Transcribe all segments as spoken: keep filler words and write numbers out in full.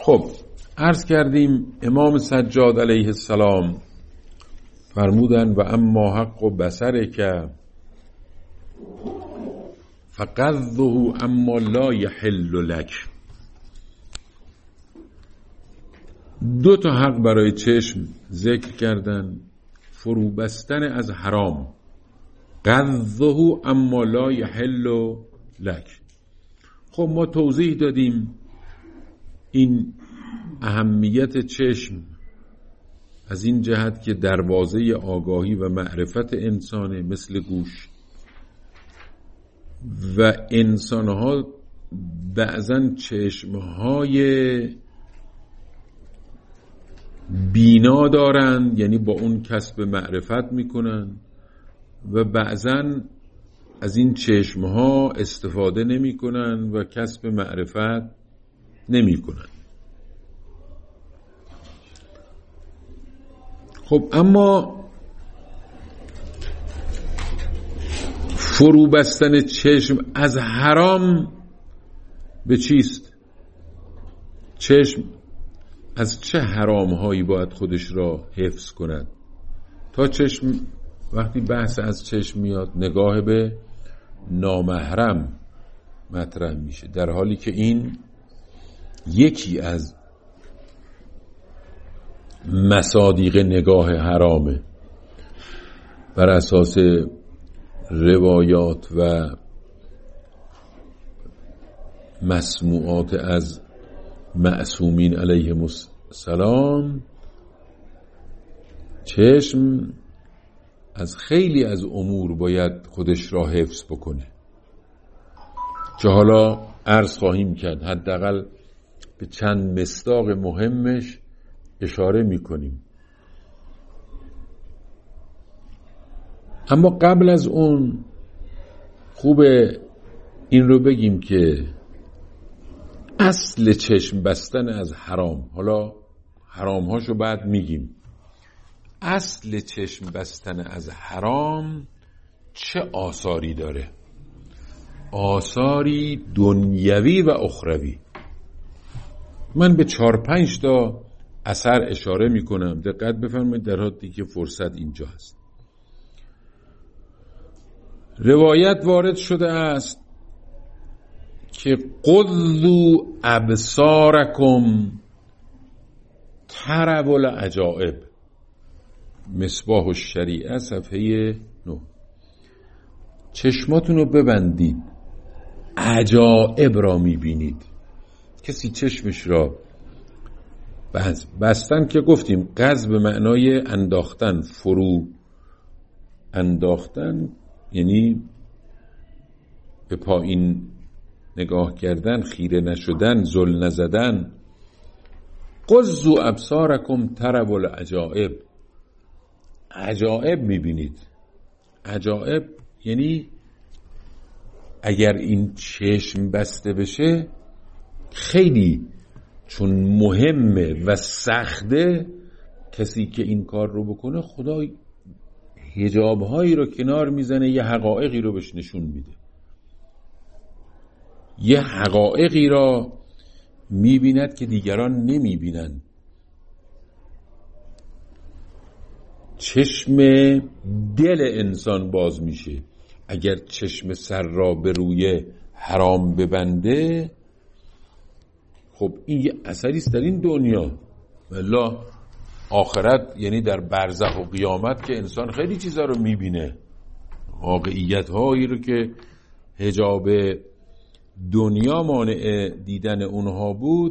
خب عرض کردیم امام سجاد علیه السلام فرمودن و اما حق و بصره که فقذه اما لا یحل لک. دو تا حق برای چشم ذکر کردن: فرو بستن از حرام، قذه اما لا یحل لک. خب ما توضیح دادیم این اهمیت چشم از این جهت که دروازه آگاهی و معرفت انسانه مثل گوش، و انسانها بعضاً چشمهای بینا دارند، یعنی با اون کسب معرفت میکنن، و بعضاً از این چشمها استفاده نمیکنن و کسب معرفت نمیکنن. خب اما فرو بستن چشم از حرام به چیست؟ چشم از چه حرام هایی باید خودش را حفظ کند تا چشم، وقتی بحث از چشم میاد، نگاه به نامحرم مطرح میشه، در حالی که این یکی از مصادیق نگاه حرامه بر اساس روایات و مسموعات از معصومین علیهم السلام. چشم از خیلی از امور باید خودش را حفظ بکنه که حالا عرض خواهیم کرد، حداقل به چند مصداق مهمش اشاره میکنیم. اما قبل از اون خوبه این رو بگیم که اصل چشم بستن از حرام، حالا حرام هاشو بعد میگیم، اصل چشم بستن از حرام چه آثاری داره؟ آثاری دنیوی و اخروی. من به چهار پنج تا اثر اشاره میکنم، دقت بفرمایید در حالی که فرصت اینجا هست. روایت وارد شده است که قضوا ابصارکم تروا العجائب، مصباح الشریعه صفحه نه. چشماتون رو ببندید، عجائب را میبینید. کسی چشمش را بس بستن که گفتیم قذف به معنای انداختن، فرو انداختن یعنی به پایین نگاه کردن، خیره نشدن، زل نزدن. قضوا ابصارکم تروا العجائب، عجائب میبینید. عجائب یعنی اگر این چشم بسته بشه خیلی چون مهمه و سخته، کسی که این کار رو بکنه خدا حجاب‌هایی رو کنار میزنه، یه حقایقی رو بهش نشون میده، یه حقایقی را میبیند که دیگران نمیبینن. چشم دل انسان باز میشه. اگر چشم سر را به روی حرام ببنده، خب این یه اثری است در این دنیا، والله آخرت یعنی در برزخ و قیامت که انسان خیلی چیزا رو میبینه، واقعیت هایی رو که حجاب دنیا مانع دیدن اونها بود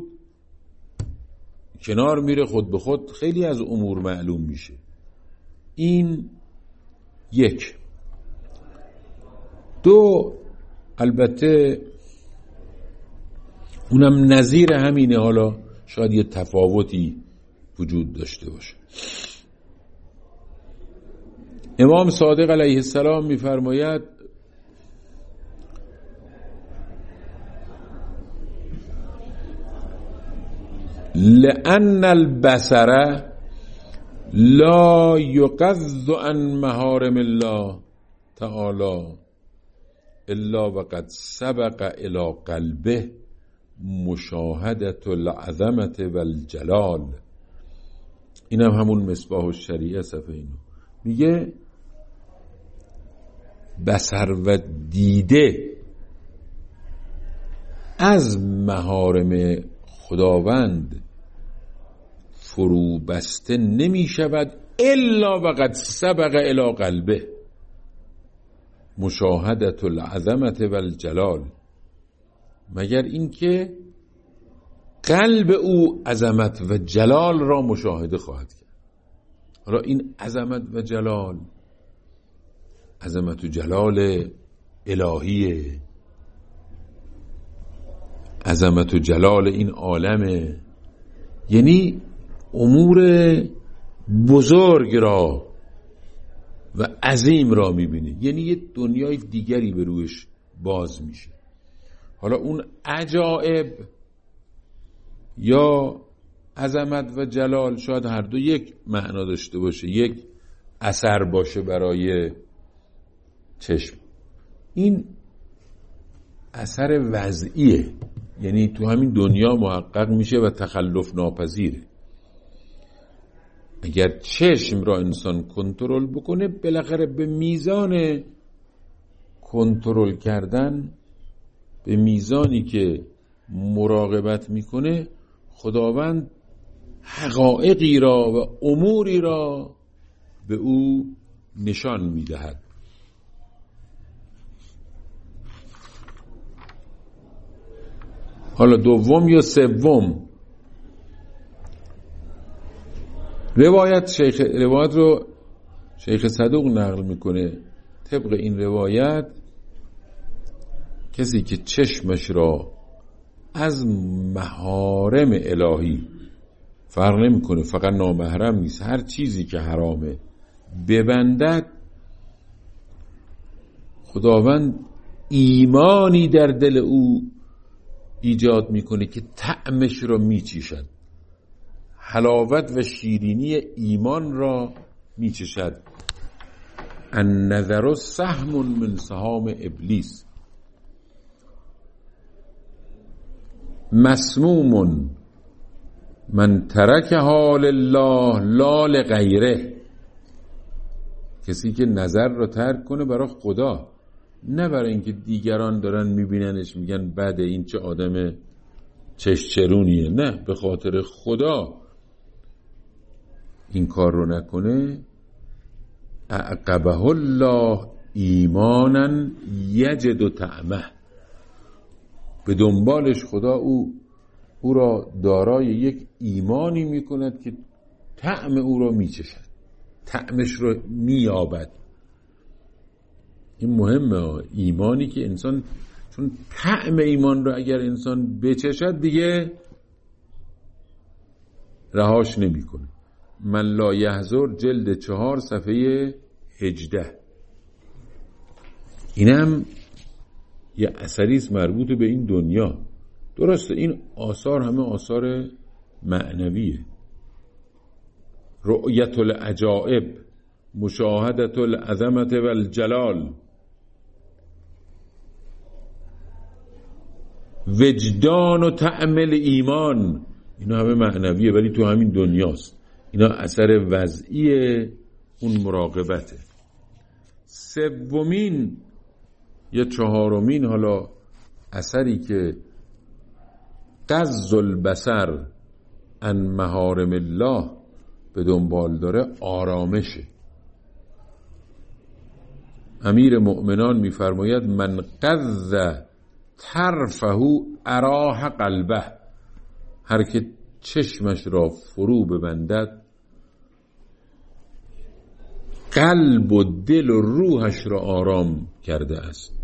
کنار میره، خود به خود خیلی از امور معلوم میشه. این یک. دو، البته اونم نظیر همینه، حالا شاید یه تفاوتی وجود داشته باشه. امام صادق علیه السلام میفرماید لأن البصر لا یغض عن محارم الله تعالی الا وقد سبق الى قلبه مشاهدت العظمت و الجلال. این هم همون مصباح الشریعه صفحه اینو میگه بصر و دیده از محارم خداوند فرو بسته نمی شود الا وقد سبق الی قلبه مشاهدت العظمت و الجلال، مگر اینکه قلب او عظمت و جلال را مشاهده خواهد کرد. حالا این عظمت و جلال عظمت و جلال الهیه، عظمت و جلال این عالمه، یعنی امور بزرگ را و عظیم را میبینه، یعنی یه دنیای دیگری به روش باز میشه. حالا اون عجائب یا عظمت و جلال شاید هر دو یک معنا داشته باشه، یک اثر باشه برای چشم. این اثر وضعیه، یعنی تو همین دنیا محقق میشه و تخلف ناپذیره. اگر چشم را انسان کنترل بکنه، بالاخره به میزان کنترل کردن، به میزانی که مراقبت میکنه، خداوند حقایقی را و اموری را به او نشان میدهد. حالا دوم یا سوم روایت شیخ روایت رو شیخ صدوق نقل میکنه. طبق این روایت کسی که چشمش را از محارم الهی، فرق نمیکنه فقط نامحرم نیست، هر چیزی که حرامه، ببندد، خداوند ایمانی در دل او ایجاد میکنه که طعمش را میچشد، حلاوت و شیرینی ایمان را میچشد. النظر سهم من سهام ابلیس مسموم من ترک حال الله لا لغیره. کسی که نظر را ترک کنه برای خدا، نه برای اینکه دیگران دارن میبیننش میگن بده، این چه آدم چشچرونیه، نه، به خاطر خدا این کار رو نکنه، اعقبه الله ایمانا یجد طعمه، به دنبالش خدا او او را دارای یک ایمانی میکند که طعم او را میچشد، طعمش رو مییابد. این مهمه، ایمانی که انسان، چون طعم ایمان رو اگر انسان بچشد دیگه رهاش نمیکنه. من لا یحضر جلد چهار صفحه هجده. اینم یه اثریست مربوط به این دنیا. درسته این آثار همه آثار معنویه. رؤیت العجائب، مشاهدت العظمت و الجلال، وجدان و تعمل ایمان، اینا همه معنویه ولی تو همین دنیاست. اینا اثر وضعی اون مراقبته. سومین یا چهارمین حالا اثری که غض البصر عن محارم الله به دنبال داره، آرامشه. امیر مؤمنان میفرماید من غض طرفه اراح قلبه، هر که چشمش را فرو ببندد قلب و دل و روحش را آرام کرده است.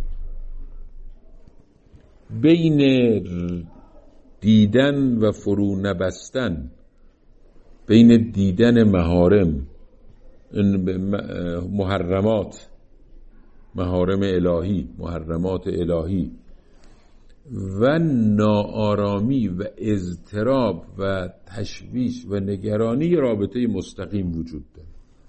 بین دیدن و فرو نبستن، بین دیدن محارم، محرمات، محارم الهی، محرمات الهی و ناآرامی و اضطراب و تشویش و نگرانی، رابطه مستقیم وجود داره.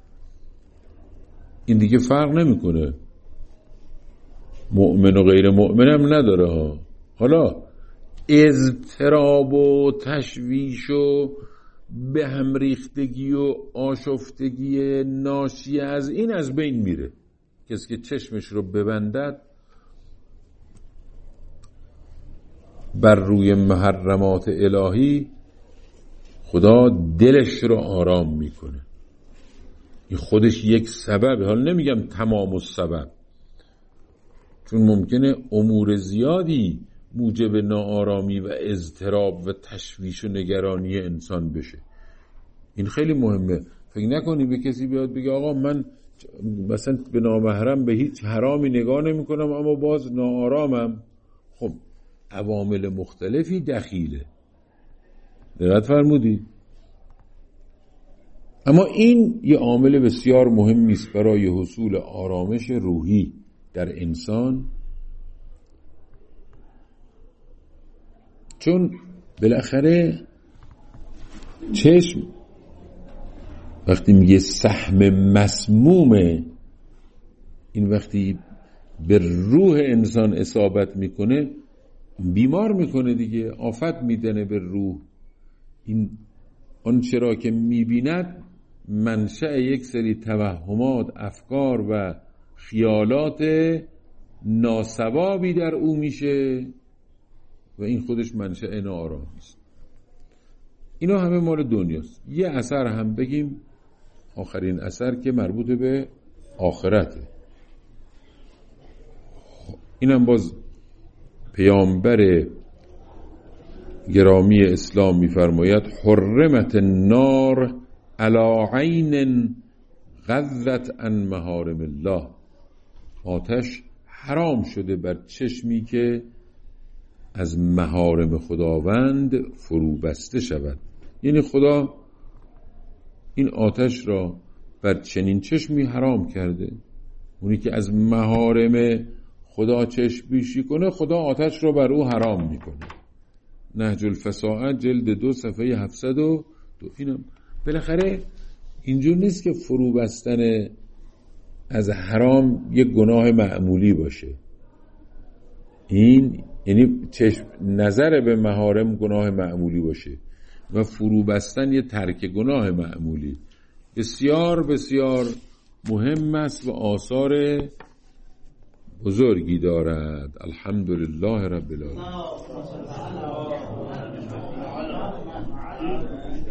این دیگه فرق نمیکنه، مؤمن و غیر مؤمن هم نداره ها. حالا اضطراب و تشویش و به هم ریختگی و آشفتگی ناشی از این از بین میره. کسی که چشمش رو ببندد بر روی محرمات الهی، خدا دلش رو آرام میکنه. این خودش یک سبب، حالا نمیگم تمام السبب، چون ممکنه امور زیادی موجب ناآرامی و اضطراب و تشویش و نگرانی انسان بشه. این خیلی مهمه. فکر نکنی به کسی بیاد بگه آقا من مثلا به نامحرم به هیچ حرامی نگاه نمی کنم اما باز ناآرامم. خب عوامل مختلفی دخیله، دقت فرمودید؟ اما این یه عامل بسیار مهمی است برای حصول آرامش روحی در انسان، چون بالاخره چشم وقتی میگه سهم مسمومه، این وقتی به روح انسان اصابت میکنه بیمار میکنه دیگه، آفت میدنه به روح. این آنچه را که میبیند منشأ یک سری توهمات، افکار و خیالات ناسوابی در او میشه و این خودش منشأ ناآرامی است. اینا همه مال دنیاست. یه اثر هم بگیم، آخرین اثر که مربوط به آخرته. اینم باز پیامبر گرامی اسلام می‌فرماید حرمت النار علی عین غضت عن محارم الله. آتش حرام شده بر چشمی که از محارم خداوند فرو بسته شود. یعنی خدا این آتش را بر چنین چشمی حرام کرده. اونی که از محارم خدا چشم بیشی کنه، خدا آتش را بر او حرام میکنه. نهج الفصاحه جلد دو صفحه هفتصد و دو. اینم بالاخره اینجور نیست که فرو بستن از حرام یک گناه معمولی باشه. این یعنی چشم نظر به محارم گناه معمولی باشه و فرو بستن یه ترک گناه معمولی. بسیار بسیار مهم است و آثار بزرگی دارد. الحمدلله رب العالمین.